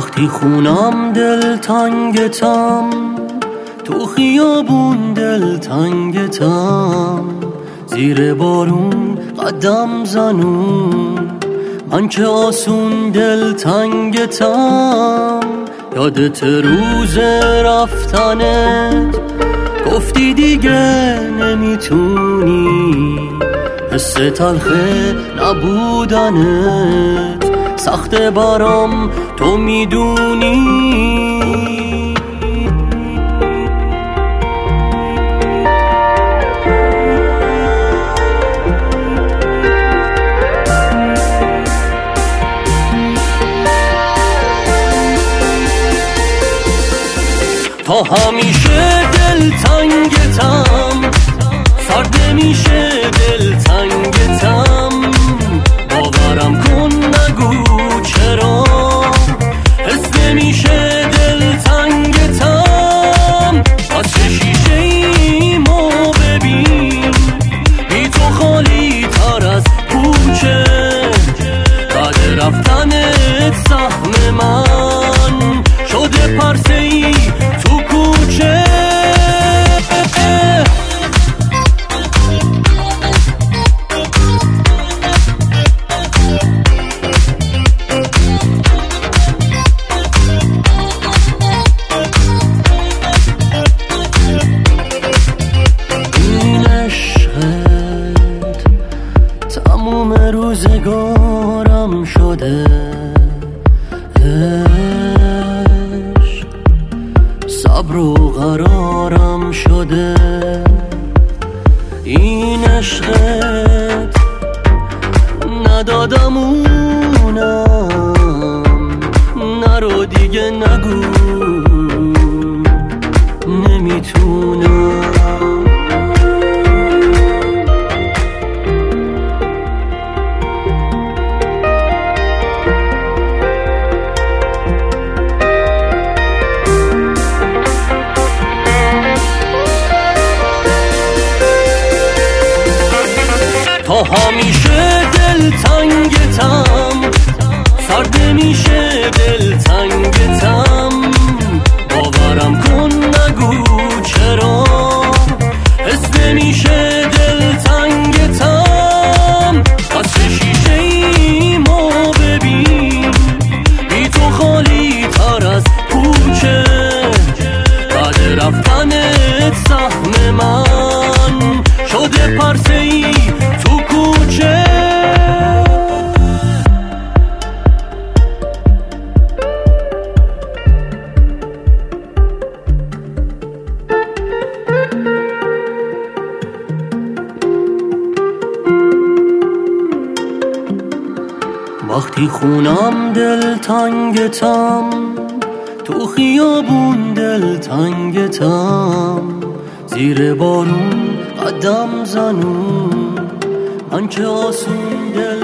وقتی خونم دل تنگتم، تو خیابون دل تنگتم، زیر بارون قدم زنون، من که آسون دل تنگتم. یادت روز رفتنت، گفتی دیگه نمیتونی، حس تلخ نبودنت سخت برام تو میدونی. تا همیشه دل تنگتم، سرد میشه دل تنگتم، باورم کن نگو چرا، حس نمیشه دل تنگتم. از چه شیشه ایمو ببین، بی تو خالی تر از کوچه، بعد رفتنت سهم من شده پرسه ای تو کوچه. این عشقت تموم روزگارم شده، صبر و قرارم شده. این عشقت ندادمونم، نرو دیگه نگو نمیتونم. تا همیشه دل تنگتم، سرد میشه دل تنگتم، باورم کن نگو چرا، حس نمیشه دل تنگتم. از چه شیشه ایمو ببین، بی تو خالی تر از کوچه، بعد رفتنت سهم من شده پرسه ای تو کوچه. وقتی خونم دل تنگتم، تو خیابون دل تنگتم، زیر بارون قدم زنون، من که آسون دل